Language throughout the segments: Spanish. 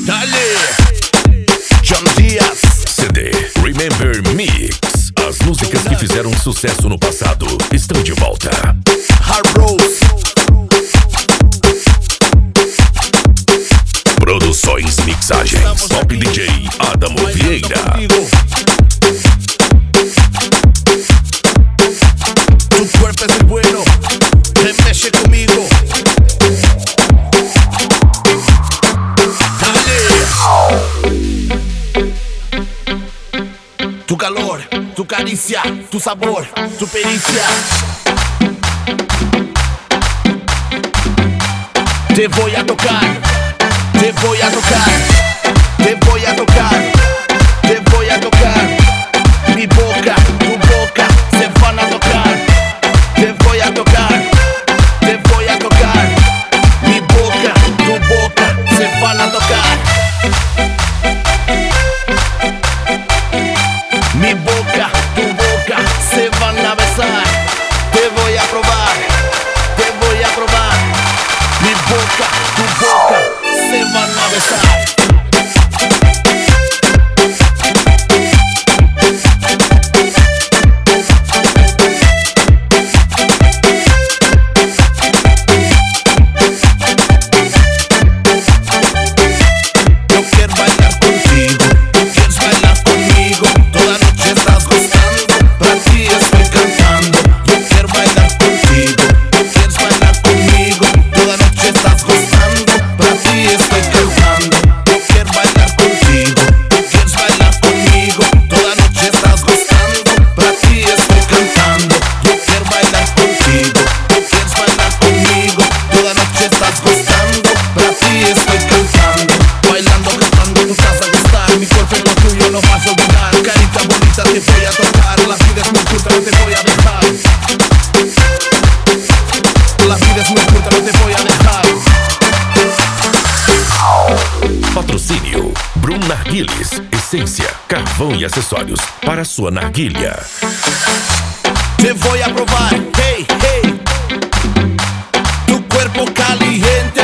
Dale, John Diaz. CD Remember Mix. As músicas que fizeram sucesso no passado estão de volta. Hard Rose. Produções, mixagens, Top DJ Adamo Vieira. Tu cuerpo es el bueno, te mexe conmigo. Tu calor, tu caricia, tu sabor, tu pericia. Te voy a tocar, te voy a tocar, te voy a tocar, te voy a tocar. Mi boca, tu boca se van a tocar. Te voy a tocar, te voy a tocar. Mi boca, tu boca se van a tocar. Mi boca, tu boca se van a besar. Te voy a probar, te voy a probar. Mi boca, tu boca se van a besar. Patrocínio Brum Narguilés, essência, carvão e acessórios para sua narguilha. Te voy a probar, hey, hey. Tu cuerpo caliente,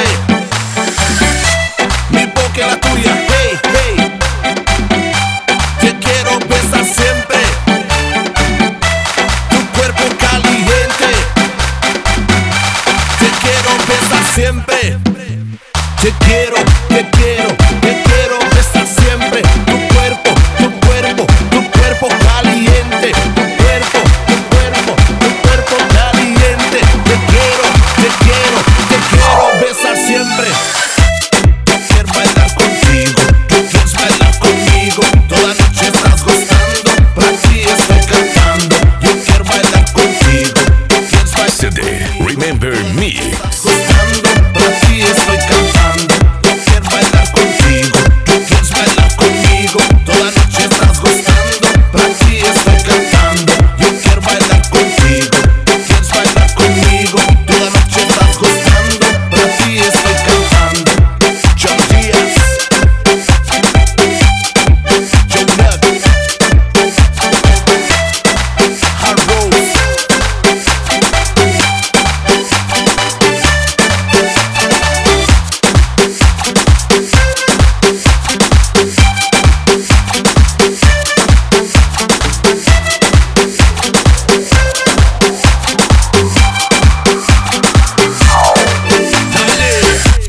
mi boca es la tuya, hey, hey. Te quiero besar siempre. Tu cuerpo caliente, te quiero besar siempre. Te quiero, te quiero, te quiero besar siempre.